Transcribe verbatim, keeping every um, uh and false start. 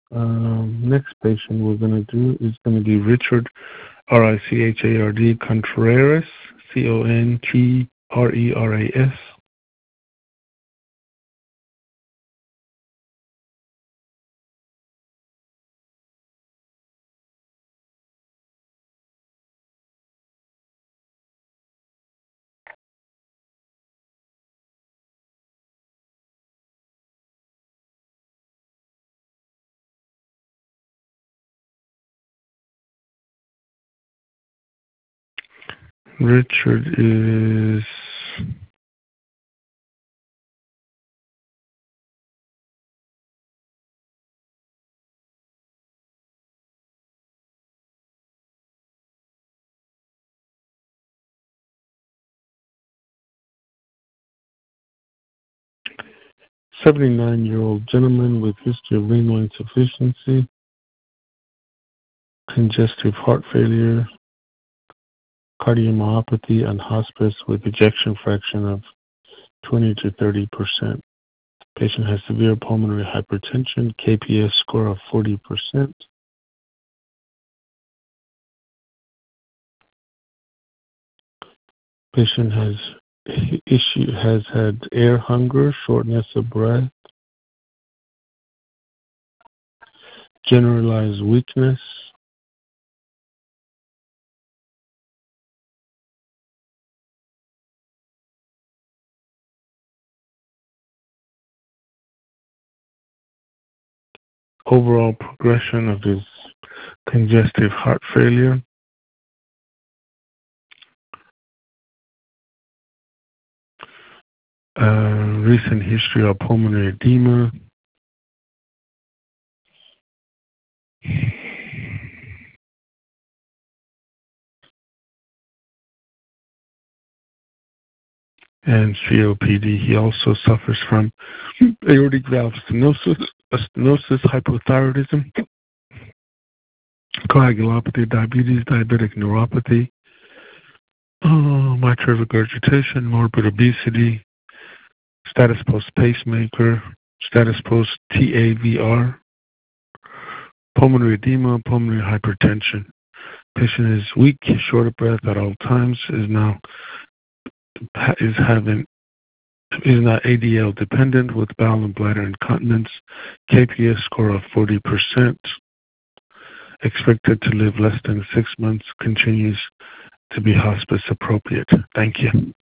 Um, next patient we're going to do is going to be Richard, R I C H A R D, Contreras, C O N T R E R A S. Richard is seventy-nine-year-old gentleman with history of renal insufficiency, congestive heart failure, cardiomyopathy, and hospice with ejection fraction of twenty to thirty percent. Patient has severe pulmonary hypertension, K P S score of forty percent. Patient has issue has had air hunger, shortness of breath, generalized weakness, overall progression of his congestive heart failure, uh, recent history of pulmonary edema, and C O P D. He also suffers from aortic valve stenosis, stenosis, hypothyroidism, coagulopathy, diabetes, diabetic neuropathy, uh, mitral regurgitation, morbid obesity, status post pacemaker, status post T A V R, pulmonary edema, pulmonary hypertension. Patient is weak, short of breath at all times, is now is having is not A D L dependent with bowel and bladder incontinence, K P S score of forty percent, expected to live less than six months, continues to be hospice appropriate. Thank you.